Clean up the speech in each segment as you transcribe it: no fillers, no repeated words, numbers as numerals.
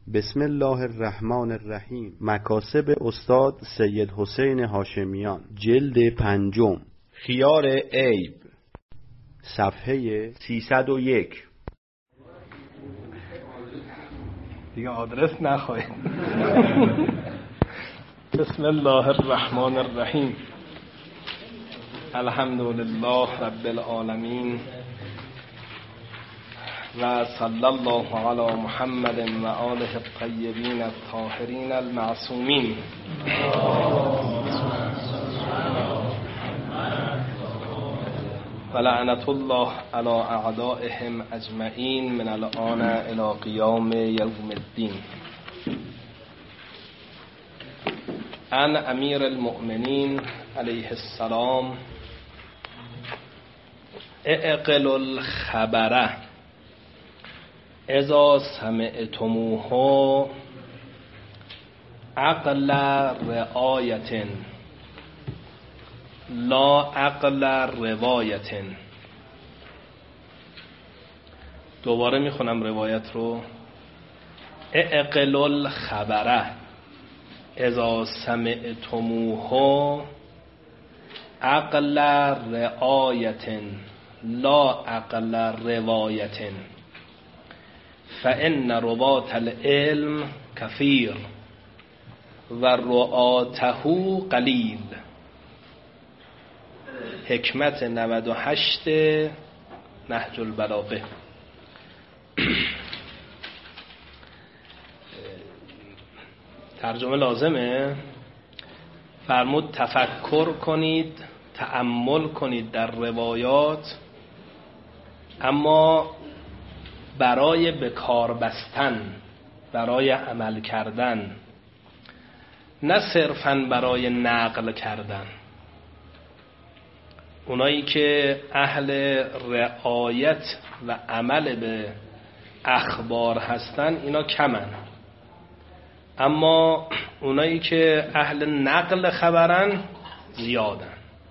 بسم الله الرحمن الرحیم. مکاسب استاد سید حسین هاشمیان، جلد 5، خیار عیب، صفحه 301. دیگه آدرس نخواهید. بسم الله الرحمن الرحیم. الحمدلله رب العالمین و صلی الله علی محمد و آله الطیبین الطاهرین المعصومین. و لعنت الله علی اعدائهم اجمعین من الآن الی قیام یوم الدین. عن امیر المؤمنین علیه السلام: اعقلوا الخبر اذا سمعتموه عقل رعایت لا عقل روایت. دوباره میخونم روایت رو. اعقلوا الخبر اذا سمعتموه عقل رعایت لا عقل روایت، فإن رباط العلم كثير و رعاته قلیل. حکمت 98 نهج البلاغه. ترجمه لازمه. فرمود تفکر کنید، تأمل کنید در روایات، اما برای به کار بستن، برای عمل کردن، نه صرفاً برای نقل کردن. اونایی که اهل رعایت و عمل به اخبار هستن اینا کمن، اما اونایی که اهل نقل خبرن زیادن.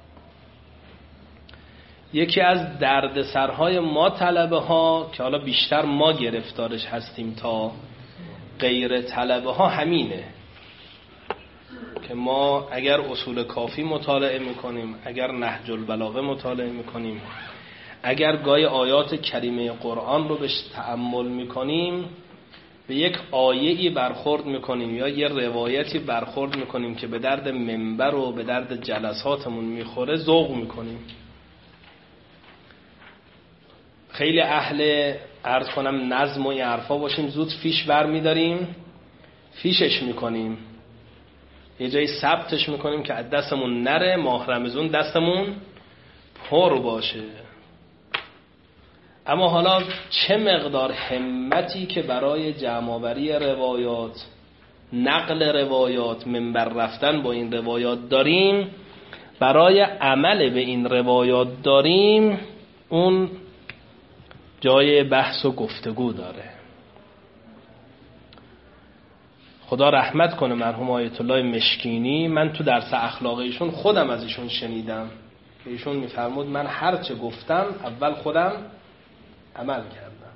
یکی از دردسرهای ما طلبه ها که حالا بیشتر ما گرفتارش هستیم تا غیر طلبه ها همینه که ما اگر اصول کافی مطالعه میکنیم، اگر نهج البلاغه مطالعه میکنیم، اگر گاهی آیات کریمه قرآن رو بهش تأمل میکنیم، به یک آیه‌ای برخورد میکنیم یا یه روایتی برخورد میکنیم که به درد منبر و به درد جلساتمون میخوره، ذوق میکنیم. خیلی اهل عرض کنم نظم و این حرفا باشیم، زود فیش برمیداریم، فیشش میکنیم، یه جایی ثبتش میکنیم که از دستمون نره، ماه رمضان دستمون پر باشه. اما حالا چه مقدار همتی که برای جمع‌آوری روایات، نقل روایات، منبر رفتن با این روایات داریم، برای عمل به این روایات داریم، اون جای بحث و گفتگو داره. خدا رحمت کنه مرحوم آیت الله مشکینی. من تو درس اخلاق ایشون خودم از ایشون شنیدم. ایشون میفرمود من هر چه گفتم اول خودم عمل کردم.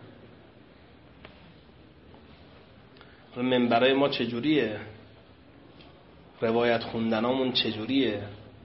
منبرای ما چجوریه؟ روایت خوندنامون چجوریه؟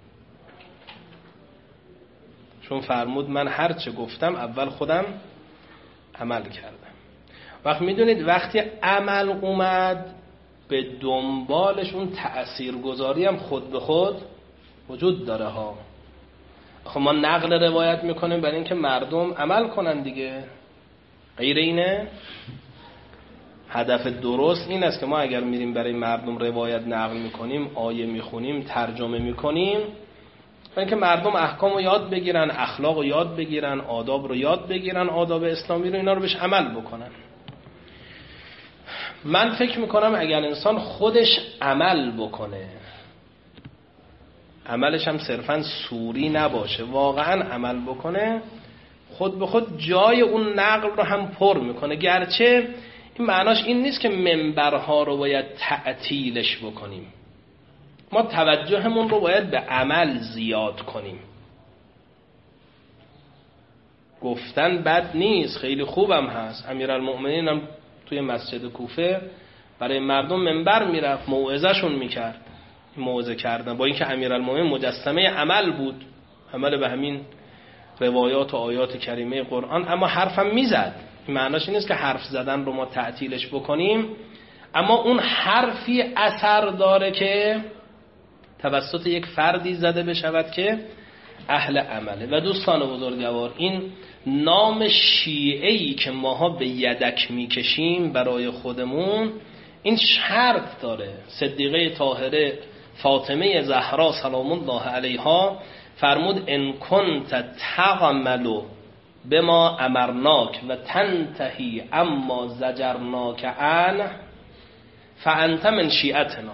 چون فرمود من هر چه گفتم اول خودم عمل کردم. وقت میدونید وقتی عمل اومد به دنبالش اون تأثیرگذاری هم خود به خود وجود داره ها. خب ما نقل روایت میکنیم برای اینکه مردم عمل کنن دیگه، غیر اینه؟ هدف درست این است که ما اگر میریم برای مردم روایت نقل میکنیم، آیه میخونیم، ترجمه میکنیم، برای اینکه مردم احکام رو یاد بگیرن، اخلاق رو یاد بگیرن، آداب رو یاد بگیرن، آداب اسلامی رو، اینا رو بهش عمل بکنن. من فکر میکنم اگر انسان خودش عمل بکنه، عملش هم صرفاً سوری نباشه، واقعاً عمل بکنه، خود به خود جای اون نقل رو هم پر میکنه. گرچه این معناش این نیست که منبرها رو باید تعطیلش بکنیم، ما توجهمون رو باید به عمل زیاد کنیم. گفتن بد نیست، خیلی خوبم هست. امیرالمؤمنین هم توی مسجد کوفه برای مردم منبر میرفت، موعظه‌شون میکرد. موعظه کردن با اینکه امیرالمومنین مجسمه عمل بود، عمل به همین روایات و آیات کریمه قرآن، اما حرفم میزد. این معناش این نیست که حرف زدن رو ما تعطیلش بکنیم، اما اون حرفی اثر داره که توسط یک فردی زده بشود که اهل عمله. و دوستان بزرگوار، این نام شیعه‌ای که ماها به یدک میکشیم برای خودمون، این شرط داره. صدیقه طاهره فاطمه زهرا سلام الله علیها فرمود ان کنت تعمل بما امرناک و تنتهی اما زجرناک عنه فانت من شیعتنا.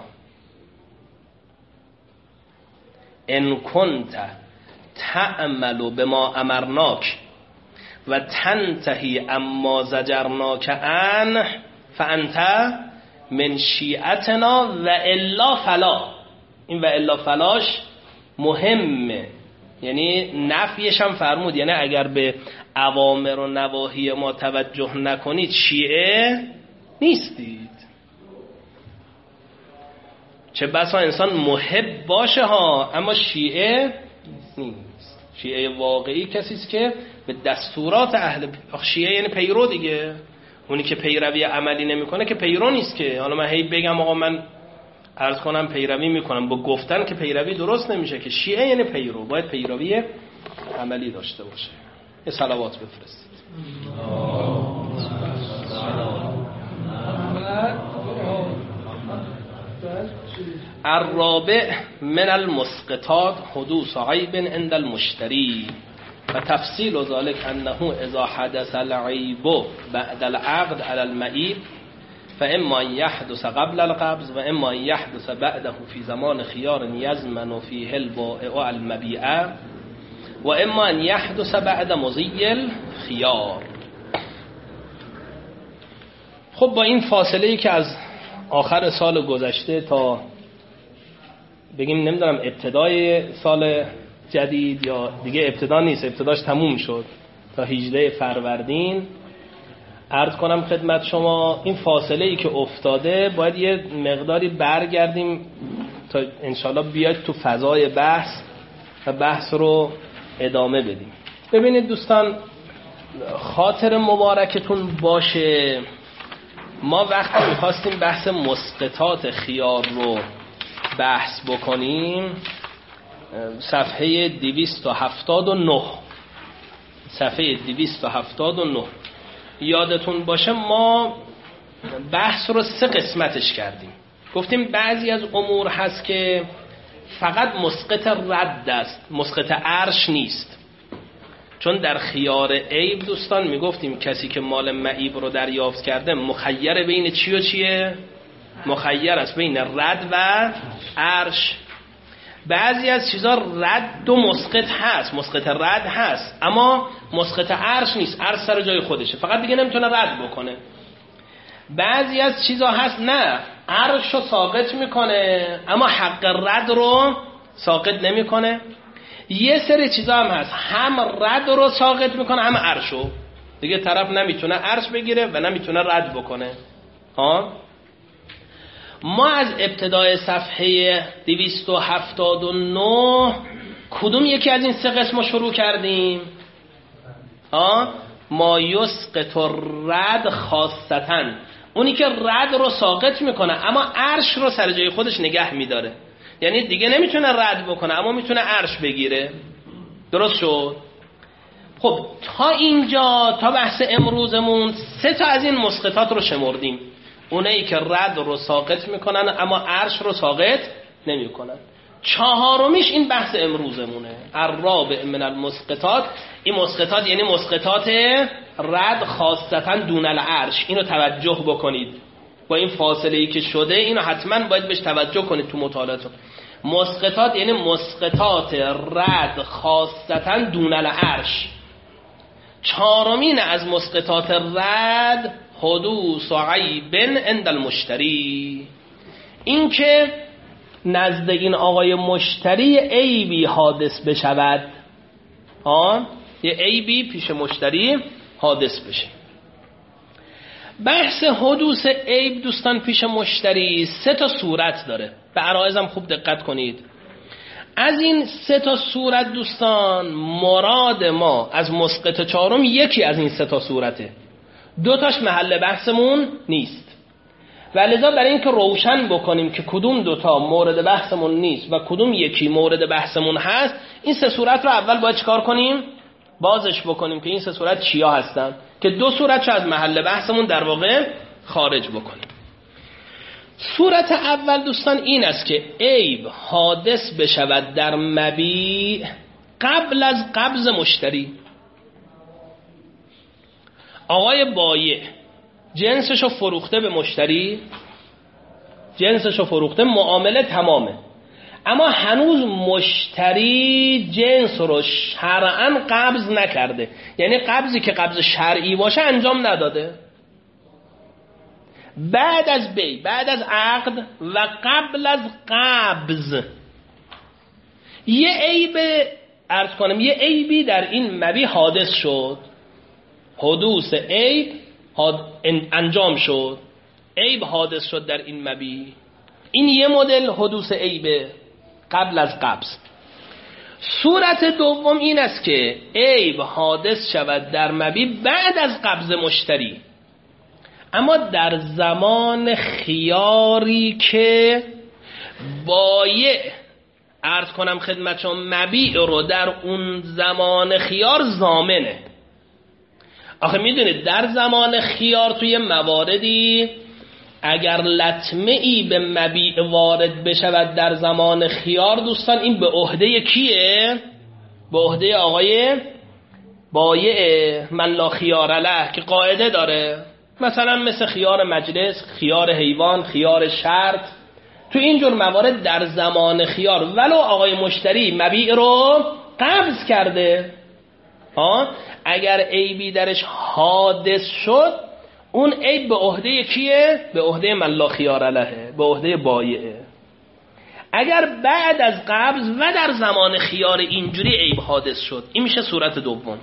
ان کنت تعمل بما امرناک و تنتهی اما زجرناک عنه فانت من شیعتنا و الا فلا. این و الا فلاش مهمه، یعنی نفیش هم فرمود، یعنی اگر به اوامر و نواهی ما توجه نکنید شیعه نیستید. چه بسا انسان محب باشه ها، اما شیعه نیست. شیعه واقعی کسی است که به دستورات اهل شیعه، یعنی پیرو دیگه. اونی که پیروی عملی نمیکنه که پیرو نیست. که حالا من هی بگم آقا من عرض کنم پیروی میکنم، با گفتن که پیروی درست نمیشه. که شیعه یعنی پیرو، باید پیروی عملی داشته باشه. یه صلوات بفرستید. الرابع من المسقطات حدوث عیب عند المشتری و تفصیل ذلك انه اذا حدث العیب بعد العقد على المعیب فاما ان يحدث قبل القبض و اما ان يحدث بعده في زمان خيار يزمن فيه البائع المبيع و اما ان يحدث بعد مضي الخيار. خب با این فاصله‌ای که از آخر سال گذشته تا بگیم نمیدونم ابتدای سال جدید، یا دیگه ابتدا نیست، ابتداش تموم شد، تا 18 فروردین عرض کنم خدمت شما این فاصله ای که افتاده باید یه مقداری برگردیم تا انشالله بیاید تو فضای بحث و بحث رو ادامه بدیم. ببینید دوستان، خاطر مبارکتون باشه، ما وقتی میخواستیم بحث مسقطات خیار رو بحث بکنیم، صفحه 279 یادتون باشه ما بحث رو 3 قسمتش کردیم. گفتیم بعضی از امور هست که فقط مسقط رد است، مسقط عرش نیست. چون در خیار عیب دوستان میگفتیم کسی که مال معیب رو دریافت کرده مخیر بین چی و چیه؟ مخیر است بین رد و عرش. بعضی از چیزا رد و مسقط هست، مسقط رد هست، اما مسقط عرش نیست، عرش سر جای خودشه، فقط دیگه نمیتونه رد بکنه. بعضی از چیزا هست نه، عرش رو ساقط میکنه اما حق رد رو ساقط نمیکنه. یه سری چیزا هم هست هم رد رو ساقط میکنه هم عرش رو، دیگه طرف نمیتونه عرش بگیره و نمیتونه رد بکنه. ما از ابتدای صفحه 279 کدوم یکی از این 3 قسم شروع کردیم؟ ما یسقط الرد خاصتا، اونی که رد رو ساقط میکنه اما عرش رو سر جای خودش نگه میداره، یعنی دیگه نمیتونه رد بکنه اما میتونه عرش بگیره. درست شد؟ خب تا اینجا، تا بحث امروزمون 3 تا از این مسقطات رو شمردیم، اونایی که رد رو ساقط میکنن اما عرش رو ساقط نمیکنن. 4میش این بحث امروزمونه، الرابع من المسقطات. این مسقطات یعنی مسقطات رد خاصتا دون العرش. اینو توجه بکنید، با این فاصله ای که شده اینو حتما باید بهش توجه کنید تو مطالعاتتون. مسقطات یعنی مسقطات رد خاصتا دون العرش. 4مین از مسقطات رد حدوث عیب عند المشتری، این که نزد این آقای مشتری عیبی حادث بشود. یه عیبی پیش مشتری حادث بشه. بحث حدوث عیب دوستان پیش مشتری 3 تا صورت داره. به عرایزم خوب دقت کنید. از این 3 تا صورت دوستان مراد ما از مسقط 4 یکی از این 3 تا صورته، 2 تاش محل بحثمون نیست. و لذا برای اینکه روشن بکنیم که کدوم 2 تا مورد بحثمون نیست و کدوم یکی مورد بحثمون هست، این 3 صورت رو اول باید چیکار کنیم؟ بازش بکنیم که این 3 صورت چیا هستن، که 2 صورت رو از محل بحثمون در واقع خارج بکنیم. صورت اول دوستان این است که عیب حادث بشود در مبیع قبل از قبض مشتری. آقای بایع جنسشو فروخته به مشتری، جنسشو فروخته، معامله تمامه، اما هنوز مشتری جنس رو شرعاً قبض نکرده، یعنی قبضی که قبض شرعی باشه انجام نداده. بعد از بیع، بعد از عقد و قبل از قبض یه عیب عرض کنم، یه عیبی در این مبیع حادث شد، حدوث عیب انجام شد، عیب حادث شد در این مبیع. این یه مدل حدوث عیب قبل از قبض. صورت دوم این است که عیب حادث شود در مبیع بعد از قبض مشتری، اما در زمان خیاری که بایع عرض کنم خدمتشون مبیع رو در اون زمان خیار ضامنه. آخه میدونید در زمان خیار توی مواردی اگر لطمه ای به مبیع وارد بشود در زمان خیار دوستان، این به عهده کیه؟ به عهده آقای بایع من لا خیار له، که قاعده داره، مثلا مثل خیار مجلس، خیار حیوان، خیار شرط. تو اینجور موارد در زمان خیار ولو آقای مشتری مبیع رو قبض کرده، اگر عیبی درش حادث شد، اون عیب به عهده کیه؟ به عهده من لا خیار له، به عهده بایعه. اگر بعد از قبض و در زمان خیار اینجوری عیب حادث شد، این میشه صورت دوم.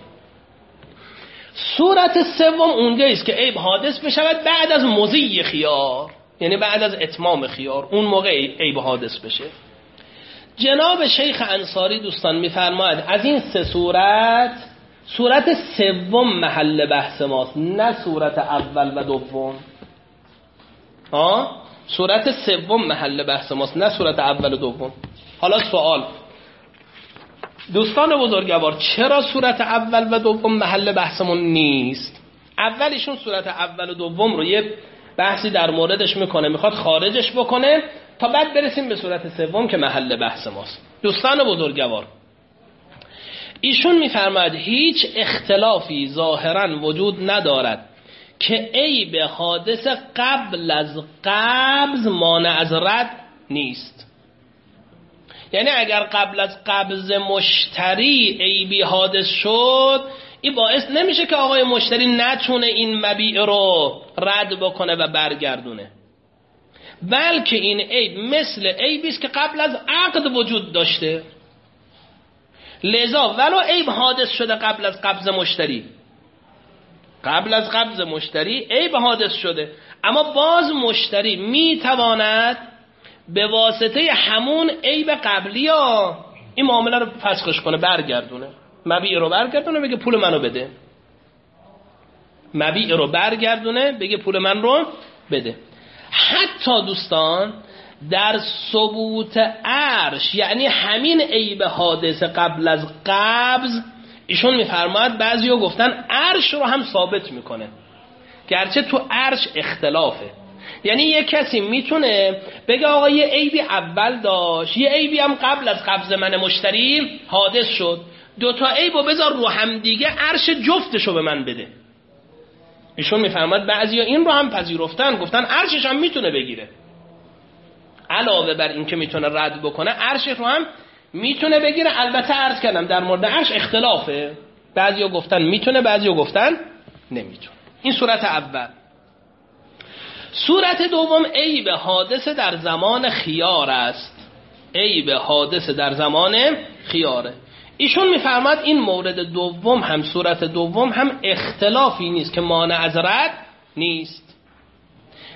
صورت سوم اونجایی است که عیب حادث بشود بعد از مضی خیار، یعنی بعد از اتمام خیار، اون موقع عیب حادث بشه. جناب شیخ انصاری دوستان میفرماید از این 3 صورت، صورت سوم محل بحث ماست، نه صورت اول و دوم. صورت سوم محل بحث ماست، نه صورت اول و دوم. حالا سوال دوستان بزرگوار، چرا صورت اول و دوم محل بحثمون نیست؟ اولیشون صورت اول و دوم رو یه بحثی در موردش میکنه، میخواد خارجش بکنه تا بعد برسیم به صورت سوم که محل بحث ماست. دوستان بزرگوار، ایشون میفرماید هیچ اختلافی ظاهرا وجود ندارد که عیب حادث قبل از قبض مانع از رد نیست. یعنی اگر قبل از قبض مشتری عیبی حادث شد، این باعث نمیشه که آقای مشتری نتونه این مبیع رو رد بکنه و برگردونه، بلکه این عیب مثل عیبی است که قبل از عقد وجود داشته. لذا ولو عیب حادث شده قبل از قبض مشتری، قبل از قبض مشتری عیب حادث شده، اما باز مشتری میتواند به واسطه همون عیب قبلی این معامله رو فسخش کنه، برگردونه، مبیع رو برگردونه، بگه پول منو بده، مبیع رو برگردونه، بگه پول من رو بده. حتی دوستان در ثبوت عرش، یعنی همین عیب حادث قبل از قبض، ایشون میفرماید بعضی‌ها گفتن عرش رو هم ثابت میکنه، گرچه تو عرش اختلافه. یعنی یک کسی میتونه بگه آقا یه عیبی اول داشت، یه عیبی هم قبل از قبض من مشتری حادث شد، 2 تا عیبو بذار رو هم دیگه، عرش جفتشو به من بده. ایشون میفرماید بعضیا این رو هم پذیرفتن، گفتن عرشش هم میتونه بگیره، علاوه بر این که میتونه رد بکنه عرشش رو هم میتونه بگیره. البته عرض کردم در مورد عرش اختلافه، بعضیا گفتن میتونه، بعضیا گفتن نمیتونه. این صورت اول. صورت دوم عیب حادث در زمان خیار است، عیب حادث در زمان خیاره. ایشون میفرماد این مورد دوم هم، صورت دوم هم اختلافی نیست که مانع از رد نیست.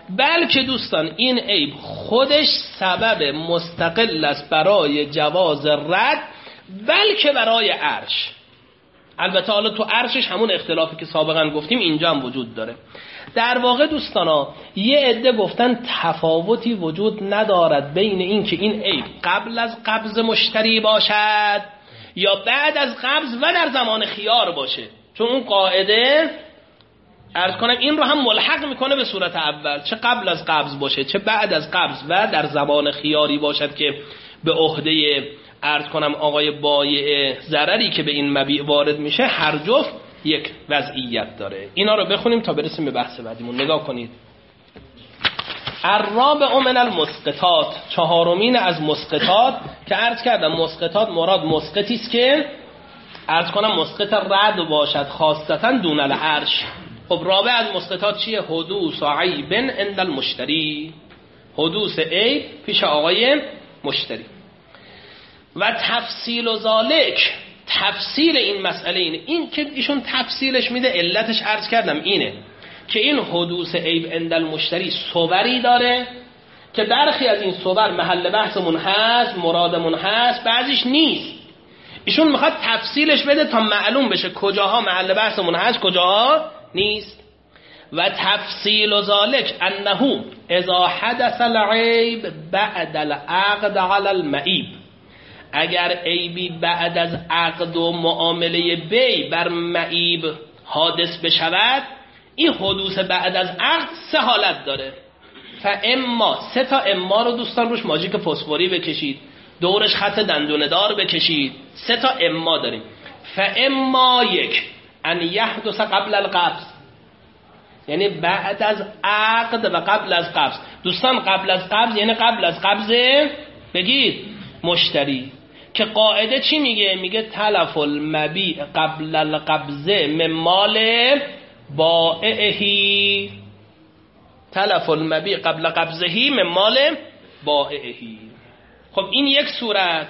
بلکه دوستان این عیب خودش سبب مستقل است برای جواز رد، بلکه برای عرش. البته حالا تو عرشش همون اختلافی که سابقا گفتیم اینجا هم وجود داره. در واقع دوستانا یه عده گفتن تفاوتی وجود ندارد بین این که این عیب قبل از قبض مشتری باشد یا بعد از قبض و در زمان خیار باشه، چون اون قاعده عرض کنم این رو هم ملحق میکنه به صورت اول، چه قبل از قبض باشه چه بعد از قبض و در زمان خیاری باشد که به عهده عرض کنم آقای بایع ضرری که به این مبیع وارد میشه، هر جفت یک وضعیت داره. اینا رو بخونیم تا برسیم به بحث بعدیمون. نگاه کنید. الرابع من المسقطات، چهارمین از مسقطات که عرض کردم مسقطات مراد مسقطی است که عرض کنم مسقط رد باشد خاصتا دون العرش. خب رابع از مسقطات چیه؟ حدوث عیب عند المشتری، حدوث عیب پیش آقای مشتری. و تفصیل و ذالک، تفصیل این مسئله اینه، این که ایشون تفصیلش میده علتش عرض کردم اینه که این حدوث عیب عند المشتری صوری داره که برخی از این صور محل بحثمون هست، مرادمون هست، بعضیش نیست. ایشون میخواد تفصیلش بده تا معلوم بشه کجاها محل بحثمون هست کجاها نیست. و تفصیل و ذالک انه اذا حدث العیب بعد العقد علی المعیب، اگر عیبی بعد از عقد و معامله بی بر معیب حادث بشود، این حدوث بعد از عقد سه حالت داره. فاما، سه تا اما رو دوستان روش ماژیک فسفوری بکشید، دورش خط دندونه دار بکشید. سه تا اما داریم. فاما یک ان یحدث قبل القبض، یعنی بعد از عقد و قبل از قبض. دوستان قبل از قبض یعنی قبل از قبض بگید مشتری، که قاعده چی میگه؟ میگه تلف المبیع قبل القبض من مال بائعه، تلف المبیع قبل قبضه من مال بائعه. خب این یک صورت.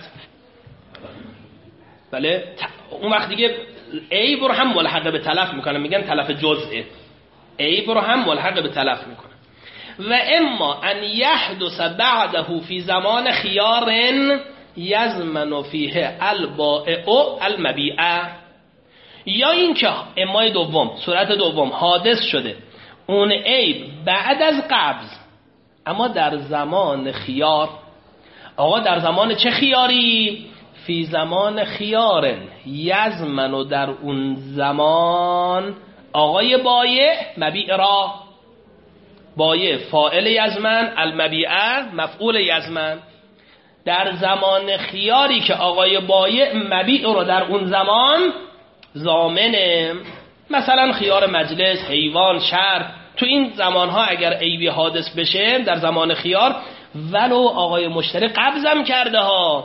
بله اون وقت دیگه عیب رو هم ملحق به تلف میکنه، میگن تلف جزئه، عیب رو هم ملحق به تلف میکنه. و اما ان یحدث بعده فی زمان خیار یضمن فیه البائع المبیع، یا این که امای دوم، صورت دوم حادث شده اون عیب بعد از قبض اما در زمان خیار. آقا در زمان چه خیاری؟ فی زمان خیار یضمن، و در اون زمان آقای بایع مبیع را، بایع فاعل یضمن، المبیع مفعول یضمن، در زمان خیاری که آقای بایع مبیع رو در اون زمان ضامنه، مثلا خیار مجلس، حیوان، شرط، تو این زمانها اگر عیبی حادث بشه در زمان خیار، ولو آقای مشتری قبضم کرده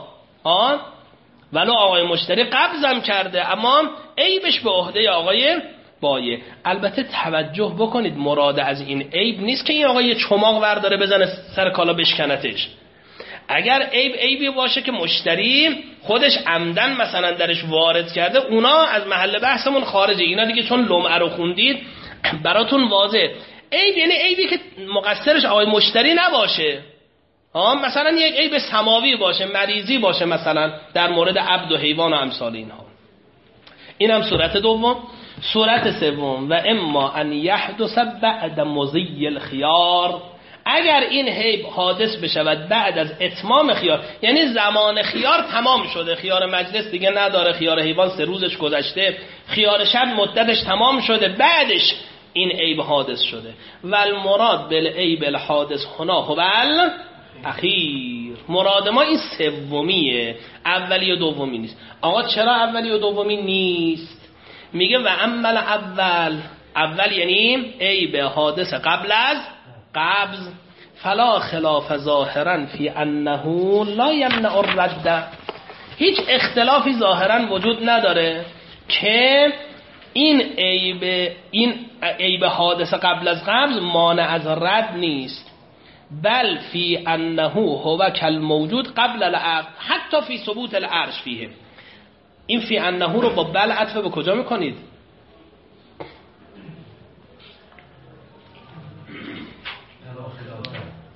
ولو آقای مشتری قبضم کرده اما عیبش به عهده آقای بایع. البته توجه بکنید مراد از این عیب نیست که این آقای چماق ورداره بزنه سر کالا بشکنتش. اگر عیبی باشه که مشتری خودش عمدن مثلا درش وارد کرده، اونا از محل بحثمون خارجه. اینا دیگه چون لمعه رو خوندید براتون واضحه. عیب یعنی عیبی که مقصرش آقای مشتری نباشه، مثلا یک عیب سماوی باشه، مریضی باشه، مثلا در مورد عبد و حیوان و امثال اینها. این هم صورت دوم. صورت سوم و اما ان یحدث بعد مضی الخیار، اگر این عیب حادث بشود بعد از اتمام خیار، یعنی زمان خیار تمام شده، خیار مجلس دیگه نداره، خیار حیوان 3 روزش گذشته، خیار شب مدتش تمام شده، بعدش این عیب حادث شده. و المراد بالعیب الحادث هنا هو اخیر، مراد ما این سومیه، اولی و دومی نیست. آقا چرا اولی و دومی نیست؟ میگه و عمل اول یعنی عیب حادث قبل از قبض، فلا خلاف ظاهرا فی انه لا یمنع الرد، هیچ اختلافی ظاهرا وجود نداره که این عیب حادث قبل از قبض مانع از رد نیست، بل فی انه هو کالموجود قبل العقد حتی فی ثبوت العرش فیه. این فی انه رو با بل عطف به کجا میکنید؟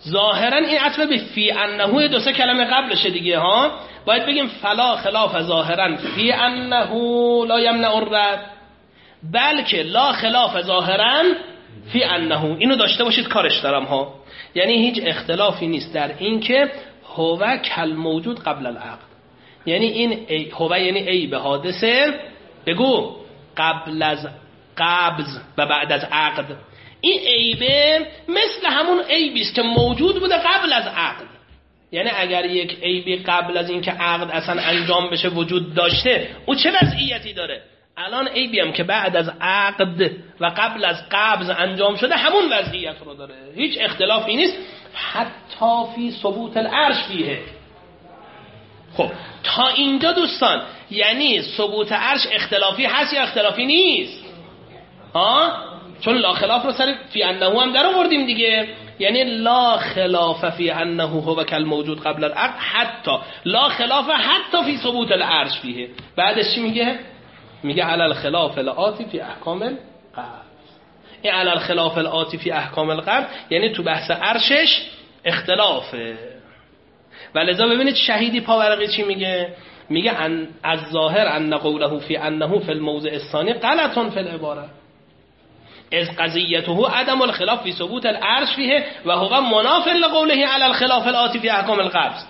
ظاهرا این عطف به فی انه دو سه کلمه قبلشه دیگه ها. باید بگیم فلا خلاف ظاهرا فی انه لا یمنع الرد، بلکه لا خلاف ظاهرا فی انه. اینو داشته باشید کارش دارم ها. یعنی هیچ اختلافی نیست در این که هو کل موجود قبل العقد، یعنی این هو یعنی ای به حادثه بگو قبل از قبض و بعد از عقد. این عیبه مثل همون عیبی است که موجود بوده قبل از عقد. یعنی اگر یک عیبی قبل از اینکه عقد اصلا انجام بشه وجود داشته، او چه وضعیتی داره؟ الان عیبی هم که بعد از عقد و قبل از قبض انجام شده همون وضعیت رو داره، هیچ اختلافی نیست. حتی فی ثبوت العرش فیه. خب تا اینجا دوستان یعنی ثبوت عرش اختلافی هست یا اختلافی نیست؟ چون لا خلاف رو سر فی انه هم در آوردیم دیگه. یعنی لا خلاف فی انه هو کل موجود قبل العقد، حتی لا خلاف حتی فی ثبوت العرش فیه. بعدش چی میگه؟ میگه علی الخلاف الآتی فی احکام القبض. این علی الخلاف الآتی فی احکام القبض یعنی تو بحث عرشش اختلافه. ولذا ببینید شهیدی پاورقی چی میگه؟ میگه از ظاهر ان قوله فی انه فی الموضع الثانی غلط فی العباره از قضیته عدم الخلاف فی ثبوت العرش فیه و هو مناف لقوله علی الخلاف الآتی فی احکام القبض.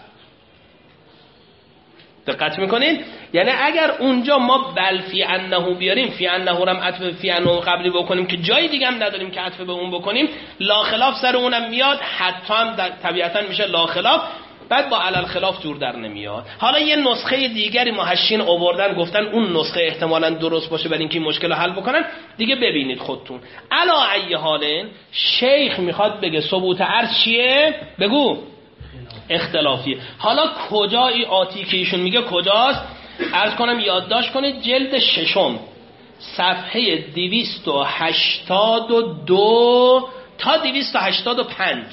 دقت میکنید؟ یعنی اگر اونجا ما بل فی انه بیاریم، فی انه رو هم عطف فی انه قبلی بکنیم که جای دیگه هم نداریم که عطف به اون بکنیم، لا خلاف سر اونم میاد، حتی هم طبیعتا میشه لا خلاف، بعد با علل خلاف جور در نمیاد. حالا یه نسخه دیگری محشین آوردن گفتن اون نسخه احتمالاً درست باشه برای اینکه این مشکل رو حل بکنن دیگه. ببینید خودتون علا ای حالن شیخ میخواد بگه ثبوت عرش چیه؟ بگو اختلافیه. حالا کجایی آتی که ایشون میگه کجاست؟ عرض کنم یادداشت کنید جلد ششم صفحه 282 تا 285.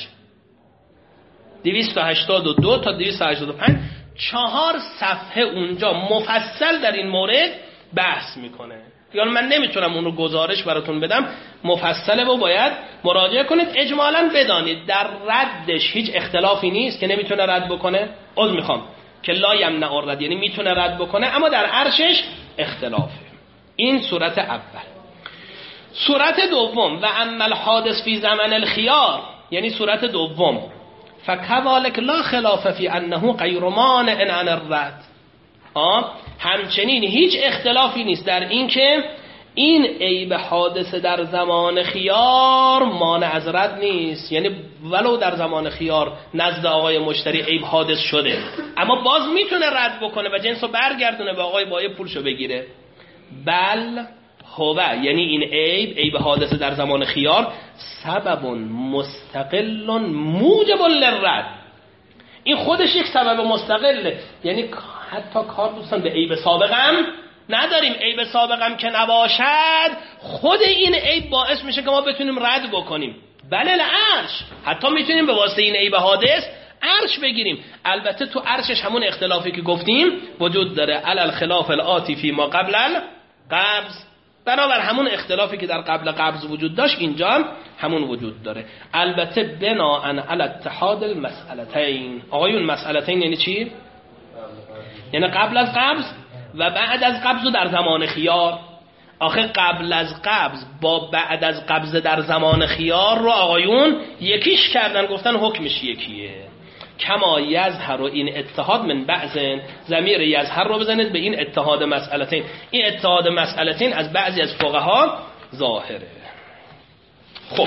282 تا 285 4 صفحه اونجا مفصل در این مورد بحث میکنه. یعنی من نمیتونم اون رو گزارش براتون بدم، مفصله و باید مراجعه کنید. اجمالاً بدانید در ردش هیچ اختلافی نیست که نمیتونه رد بکنه. عذر میخوام که لا یمنع الرد یعنی میتونه رد بکنه، اما در عرشش اختلافه. این صورت اول. صورت دوم و اما الحادث فی زمن الخیار، یعنی صورت دوم فکذالک لا خلاف فی انه غیر مانع عن الرد. همچنین هیچ اختلافی نیست در این که این عیب حادثه در زمان خیار مانع از رد نیست. یعنی ولو در زمان خیار نزد آقای مشتری عیب حادث شده، اما باز میتونه رد بکنه و جنسو برگردونه به آقای بایع پولشو بگیره. بل هو یعنی این عیب حادثه در زمان خیار سبب مستقل موجب للرد. این خودش یک سبب مستقله، یعنی حتی کار دوستان به عیب سابقم نداریم. عیب سابقم که نباشد خود این عیب باعث میشه که ما بتونیم رد بکنیم. بله العرش حتی میتونیم به واسطه این عیب حادث عرش بگیریم. البته تو عرشش همون اختلافی که گفتیم وجود داره، علل خلاف الآتی فی ما قبل القبض، برابر همون اختلافی که در قبل قبض وجود داشت اینجا هم همون وجود داره. البته بناء علی اتحاد المسئلتین. آقایون مسئلتین یعنی چی؟ یعنی قبل از قبض و بعد از قبض و در زمان خیار. آخه قبل از قبض با بعد از قبض در زمان خیار رو آقایون یکیش کردن، گفتن حکمش یکیه. کما یظهر این اتحاد من بعضن، ضمیر یظهر رو بزنید به این اتحاد مسئلتین. این اتحاد مسئلتین از بعضی از فقها ظاهره. خب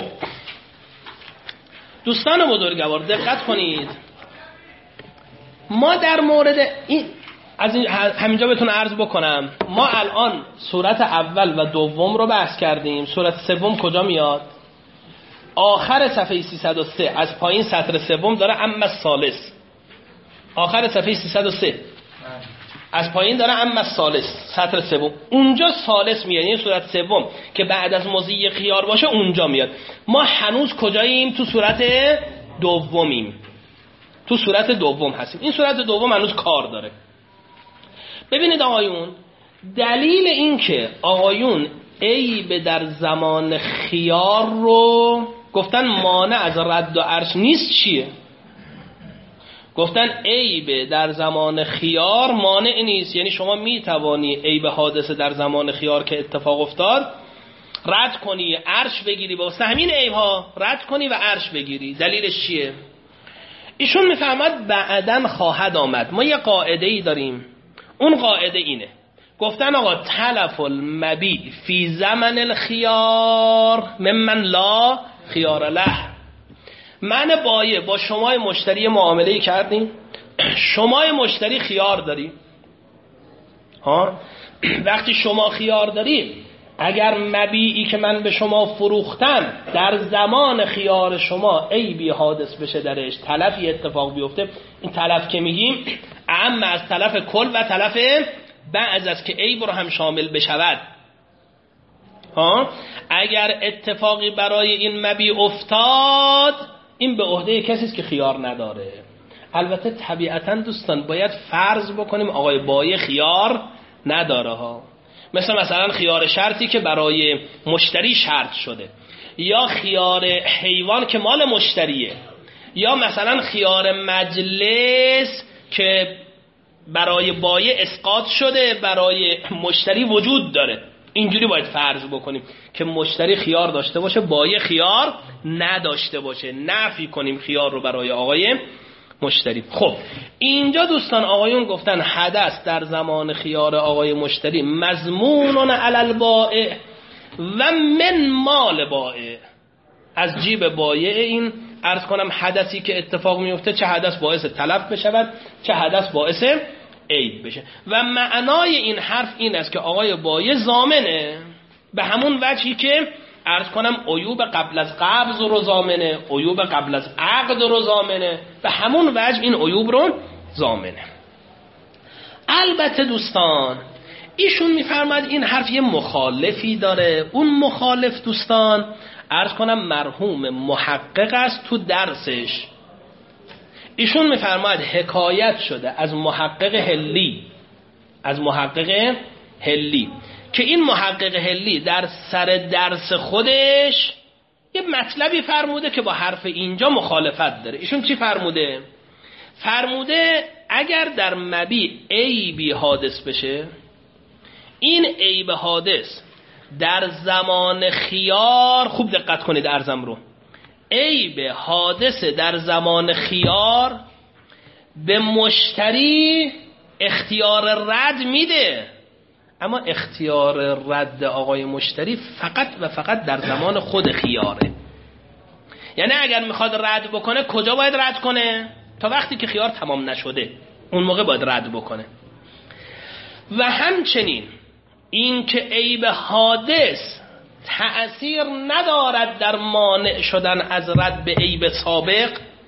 دوستان بزرگوار دقت کنید، ما در مورد این از همینجا بهتون عرض بکنم، ما الان صورت اول و دوم رو بحث کردیم. صورت سوم کجا میاد؟ آخر صفحه 303 از پایین سطر سوم داره اما الثالث. آخر صفحه 303 از پایین داره اما الثالث سطر سوم. اونجا ثالث میاد، یعنی صورت سوم که بعد از مضی خیار باشه اونجا میاد. ما هنوز کجاییم؟ تو صورت دومیم، تو صورت دوم هستیم. این صورت دوم هنوز کار داره. ببینید آقایون، دلیل این که آقایون عیب در زمان خیار رو گفتن مانع از رد و عرش نیست چیه؟ گفتن عیب در زمان خیار مانع نیست، یعنی شما میتوانی عیب حادثه در زمان خیار که اتفاق افتاد رد کنی، عرش بگیری، واسه همین عیب ها رد کنی و عرش بگیری. دلیلش چیه؟ ایشون میفهمد بعدن خواهد آمد. ما یه قاعده ای داریم، اون قاعده اینه، گفتن آقا تلف المبیع فی زمن الخیار ممن لا خیار له. من بایع با شما مشتری معامله کردیم، شما مشتری خیار داری، وقتی شما خیار داری، اگر مبیعی که من به شما فروختم در زمان خیار شما عیبی حادث بشه درش، تلفی اتفاق بیفته، این تلف که میگیم اعم از تلف کل و تلف بعض است که عیب رو هم شامل بشود. اگر اتفاقی برای این مبیع افتاد، این به عهده کسی است که خیار نداره. البته طبیعتا دوستان باید فرض بکنیم آقای بایع خیار نداره ها. مثلا خیار شرطی که برای مشتری شرط شده، یا خیار حیوان که مال مشتریه، یا مثلا خیار مجلس که برای بایع اسقاط شده برای مشتری وجود داره. اینجوری باید فرض بکنیم که مشتری خیار داشته باشه، بایع خیار نداشته باشه، نفی کنیم خیار رو برای آقای مشتری. خب اینجا دوستان آقایون گفتن حدث در زمان خیار آقای مشتری مضمون علی البائع و من مال بائع، از جیب بایع این عرض کنم حدثی که اتفاق میفته، چه حدث باعث تلف بشود چه حدث باعث عیب بشه. و معنای این حرف این است که آقای بایع ضامنه، به همون وجهی که عرض کنم عیوب قبل از قبض رو ضامنه، عیوب قبل از عقد رو ضامنه، به همون وجه این عیوب رو ضامنه. البته دوستان ایشون میفرماد این حرف یه مخالفی داره. اون مخالف دوستان عرض کنم مرحوم محقق است تو درسش. ایشون میفرماد حکایت شده از محقق هلی، از محقق هلی، که این محقق هلی در سر درس خودش یه مطلبی فرموده که با حرف اینجا مخالفت داره. ایشون چی فرموده؟ فرموده اگر در مبیع عیبی حادث بشه، این عیب حادث در زمان خیار، خوب دقت کنید عرضم رو، عیب حادث در زمان خیار به مشتری اختیار رد میده، اما اختیار رد آقای مشتری فقط و فقط در زمان خود خیاره. یعنی اگر میخواد رد بکنه کجا باید رد کنه؟ تا وقتی که خیار تمام نشده اون موقع باید رد بکنه. و همچنین این که عیب حادث تأثیر ندارد در مانع شدن از رد به عیب سابق،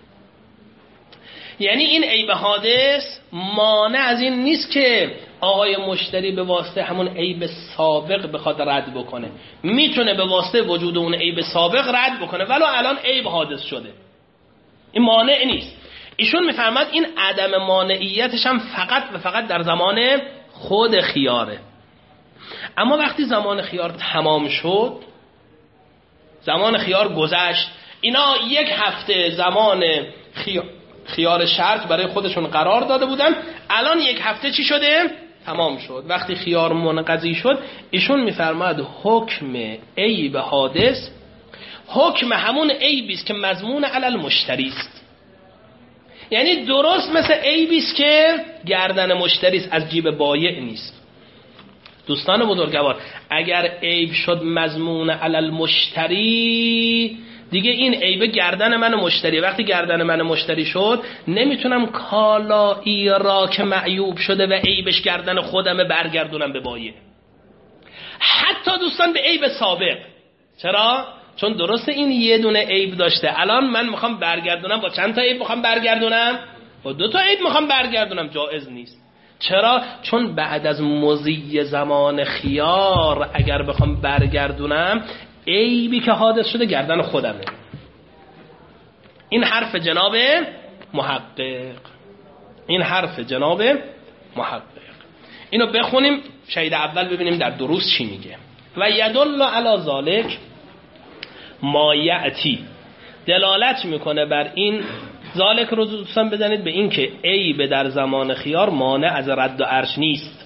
یعنی این عیب حادث مانع از این نیست که آقای مشتری به واسطه همون عیب سابق بخواد رد بکنه، میتونه به واسطه وجود اون عیب سابق رد بکنه ولو الان عیب حادث شده، این مانع نیست. ایشون میفرماد این عدم مانعیتش هم فقط و فقط در زمان خود خیاره. اما وقتی زمان خیار تمام شد، زمان خیار گذشت، اینا یک هفته زمان خیار شرط برای خودشون قرار داده بودن، الان یک هفته چی شده؟ تمام شد. وقتی خیار منقضی شد، ایشون میفرماد حکم عیب حادث حکم همون عیبی است که مضمون علی المشتری است. یعنی درست مثل عیبی است که گردن مشتری است، از جیب بایع نیست. دوستان بزرگوار، اگر عیب شد مضمون علی المشتری، دیگه این عیب گردن من مشتری. وقتی گردن من مشتری شد، نمیتونم کالایی را که معیوب شده و عیبش گردن خودمه برگردونم به بایع، حتی دوستان به عیب سابق. چرا؟ چون درسته این یه دونه عیب داشته، الان من میخوام برگردونم با چند تا عیب میخوام برگردونم؟ با 2 تا عیب میخوام برگردونم، جایز نیست. چرا؟ چون بعد از مضی زمان خیار اگر بخوام برگردونم، عیبی که حادث شده گردن خودمه. این حرف جناب محقق، این حرف جناب محقق. اینو بخونیم شهید اول ببینیم در دروس چی میگه. و یدل علی ذالک ما یأتی دلالت میکنه بر این، ذالک رو دوستان بزنید به این که عیب در زمان خیار مانع از رد و عرش نیست.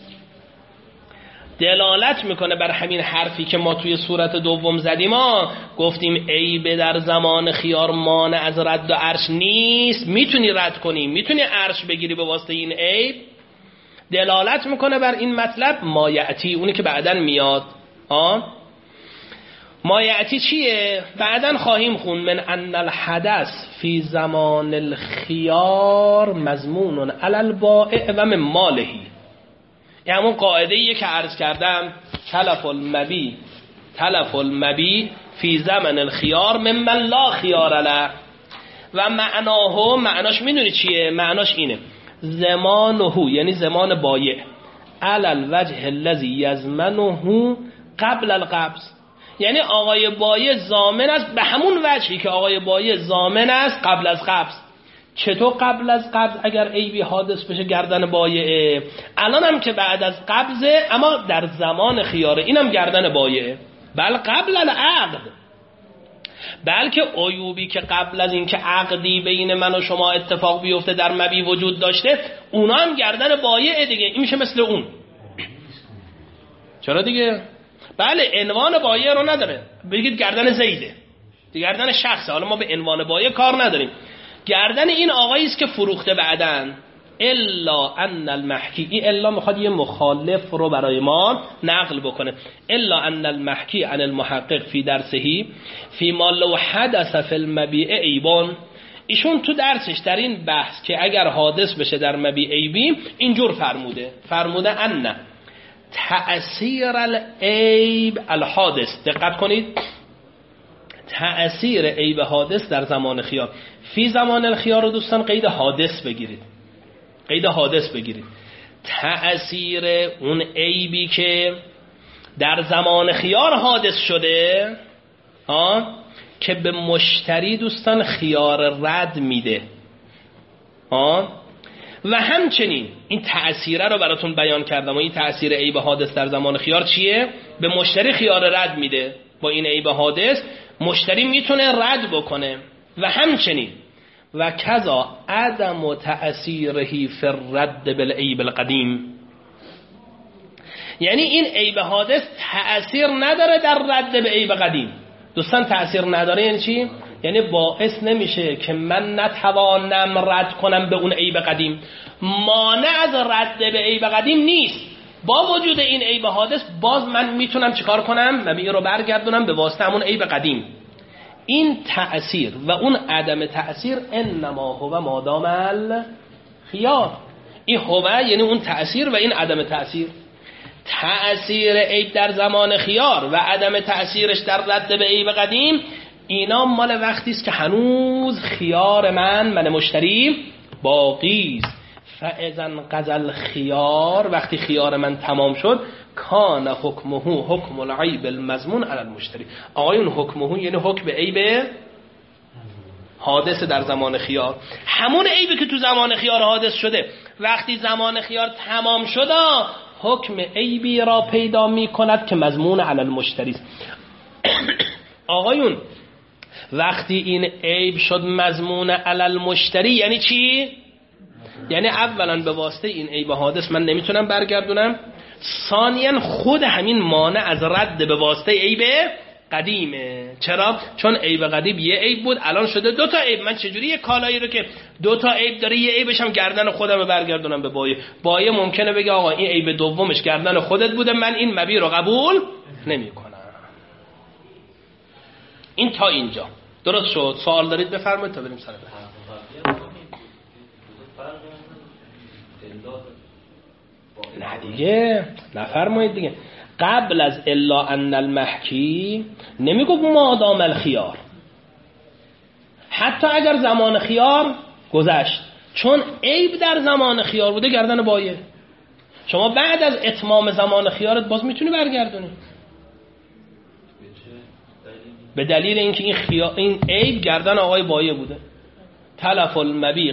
دلالت میکنه بر همین حرفی که ما توی سورت دوم زدیم، گفتیم عیب در زمان خیار مانع از رد و عرش نیست، میتونی رد کنی، میتونی عرش بگیری به واسطه این عیب. دلالت میکنه بر این مطلب ما یأتی، اونی که بعدن میاد. ما یأتی چیه؟ بعدن خواهیم خون من ان الحدث فی زمان الخیار مضمون علی البائع و من مالهی. این همون قاعده ایه که عرض کردم، تلف المبی فی زمن الخیار ممن لا خیار له. و معناش میدونی چیه؟ معناش اینه زمانه، یعنی زمان بایع، علی الوجه الذی یضمنه قبل القبض. یعنی آقای بایع ضامن است به همون وجهی که آقای بایع ضامن است قبل از قبض. چطور قبل از قبض اگر عیبی حادث بشه گردن بایعه؟ الان هم که بعد از قبضه، اما در زمان خیاره، اینم گردن بایعه. بل قبل العقد، بلکه عیوبی که قبل از این که عقدی بین من و شما اتفاق بیفته در مبی وجود داشته، اونا هم گردن بایعه دیگه. این میشه مثل اون. چرا دیگه؟ بله عنوان بایع رو نداره، بگید گردن زیده، گردن شخصه. حالا ما به عنوان بایع کار نداریم، گردن این آقایی است که فروخته بعدن. الا ان المحکی، الا میخواد یه مخالف رو برای ما نقل بکنه. الا ان المحکی عن المحقق فی درسه فی ما لو حدث فی المبیع عیبان. ایشون تو درسش در این بحث که اگر حادث بشه در مبیع عیبی، اینجور فرموده ان تأثیر العیب الحادث، دقت کنید، تأثیر عیب حادث در زمان خیار. فی زمان الخیار رو دوستان قید حادث بگیرید. تأثیر اون عیبی که در زمان خیار حادث شده، که به مشتری دوستان خیار رد میده. و همچنین این تأثیره رو براتون بیان کردم. و این تأثیر عیب حادث در زمان خیار چیه؟ به مشتری خیار رد میده. با این عیب حادث مشتری میتونه رد بکنه. و همچنین و کذا عدم تأثیره فی الرد بالعیب القدیم، یعنی این عیب حادث تأثیر نداره در رد به عیب قدیم. دوستان تأثیر نداره یعنی چی؟ یعنی باعث نمیشه که من نتوانم رد کنم به اون عیب قدیم. مانع از رد به عیب قدیم نیست. با وجود این عیب حادث باز من میتونم چیکار کنم؟ مبیع رو برگردونم به واسطه همون عیب قدیم. این تأثیر و اون عدم تأثیر انما هو مادام الخیار. این هو یعنی اون تأثیر و این عدم تأثیر. تأثیر عیب در زمان خیار و عدم تأثیرش در رد به عیب قدیم، اینا مال وقتی است که هنوز خیار من مشتری باقی است. فاذا انقضى الخيار، وقتی خیار من تمام شد، کان حکمه حکم العیب المضمون علی المشتری. آقایون حکمه یعنی حکم عیب حادث در زمان خیار، همون عیبی که تو زمان خیار حادث شده وقتی زمان خیار تمام شد، حکم عیبی را پیدا می کند که مضمون علی المشتری است. آقایون وقتی این عیب شد مضمون علی المشتری یعنی چی؟ یعنی اولا به واسطه این عیب حادث من نمیتونم برگردونم، ثانیا خود همین مانع از رد به واسطه عیب قدیمه. چرا؟ چون عیب قدیم یه عیب بود، الان شده دو تا عیب. من چجوری یه کالایی رو که دو تا عیب داره یه عیبش هم گردن خودم رو برگردونم به بایه ممکنه بگه آقا این عیب دومش گردن خودت بوده، من این مبیع رو قبول نمیکنم. این تا اینجا درست شد؟ سوال دارید بفرمایید تا بریم سر بحث. نه دیگه نفرمایید دیگه. قبل از الا ان المحکی نمیگفت مادام الخیار، حتی اگر زمان خیار گذشت، چون عیب در زمان خیار بوده گردن بایه. شما بعد از اتمام زمان خیارت باز میتونی برگردونی به دلیل اینکه این عیب گردن آقای بایه بوده. تلف المبیع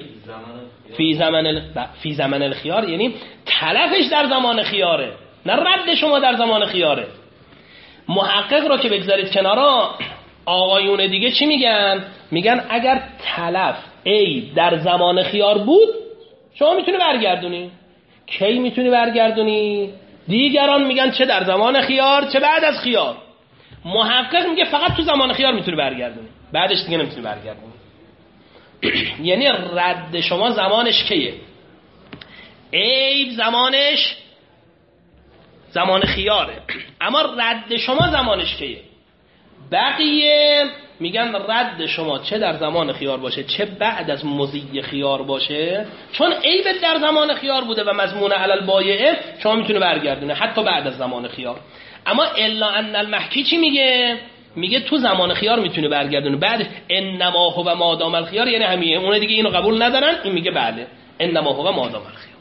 فی زمن الخیار یعنی تلفش در زمان خیاره، نه رد شما در زمان خیاره. محقق رو که بگذارید کنارا، آقایون دیگه چی میگن؟ میگن اگر تلف عیب در زمان خیار بود شما میتونی برگردونی. کی میتونی برگردونی؟ دیگران میگن چه در زمان خیار چه بعد از خیار. محقق میگه فقط تو زمان خیار میتونی برگردونی، بعدش دیگه نمیتونی برگردونی. یعنی رد شما زمانش کیه؟ عیب زمانش زمان خیاره، اما رد شما زمانش کیه؟ بقیه میگن رد شما چه در زمان خیار باشه چه بعد از مضی خیار باشه، چون عیب در زمان خیار بوده و مضمون علی البایعه شما میتونه برگردونه حتی بعد از زمان خیار. اما الا ان المحکی چی میگه؟ میگه تو زمان خیار میتونه برگردونه، بعد انما هو مادام الخيار، یعنی همین اون دیگه اینو قبول ندارن، این میگه بله انما هو مادام الخيار.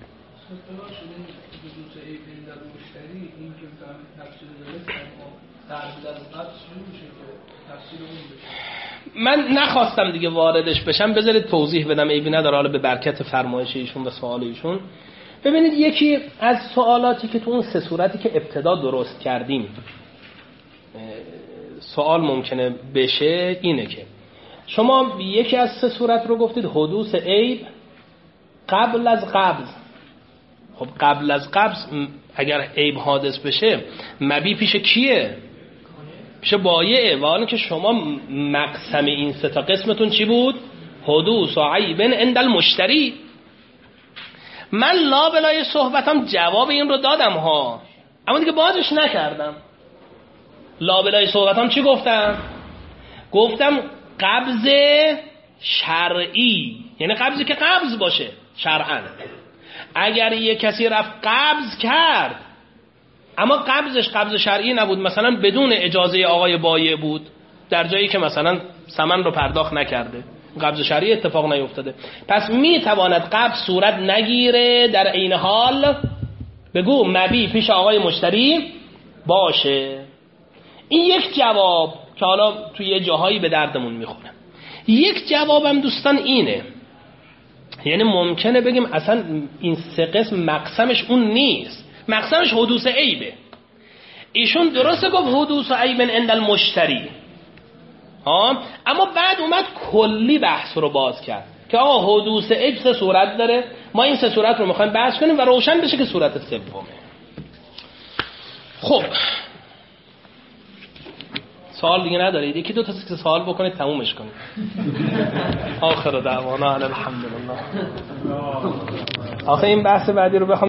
من نخواستم دیگه واردش بشم، بذارید توضیح بدم، عیبی نداره، حالا به برکت فرمایش ایشون و سوال ایشون. ببینید یکی از سوالاتی که تو اون سه صورتی که ابتدا درست کردیم سوال ممکنه بشه اینه که شما یکی از سه صورت رو گفتید حدوث عیب قبل از قبض. خب قبل از قبض اگر عیب حادث بشه مبی پیش کیه؟ پیش بایعه، و حالا که شما مقسم این سه تا قسمتون چی بود؟ حدوث و عیب عند المشتری. من لا بلای صحبتم جواب این رو دادم ها، اما دیگه بازش نکردم. لا بلای صحبتم چی گفتم؟ گفتم قبض شرعی، یعنی قبضی که قبض باشه شرعاً. اگر یه کسی رفت قبض کرد اما قبضش قبض شرعی نبود، مثلا بدون اجازه آقای بایع بود، در جایی که مثلا ثمن رو پرداخت نکرده، قبض شرعی اتفاق نیفتاده، پس میتواند قبض صورت نگیره، در عین حال بگو مبی پیش آقای مشتری باشه. این یک جواب که حالا توی یه جاهایی به دردمون میخوره. یک جوابم دوستان اینه، یعنی ممکنه بگیم اصلا این سه قسم مقسمش اون نیست، مقسمش حدوث عیبه. ایشون درسته گفت حدوث عیب عند المشتری ها، اما بعد اومد کلی بحث رو باز کرد که آقا حدوث عیب سه صورت داره، ما این سه صورت رو میخوایم بحث کنیم و روشن بشه که صورت سومه. خب سوال دیگه ندارید؟ یکی دو تا سوال بکنید تمومش کنید. آخر دعوانا الحمدلله. آخه این بحث بعدی رو بخوام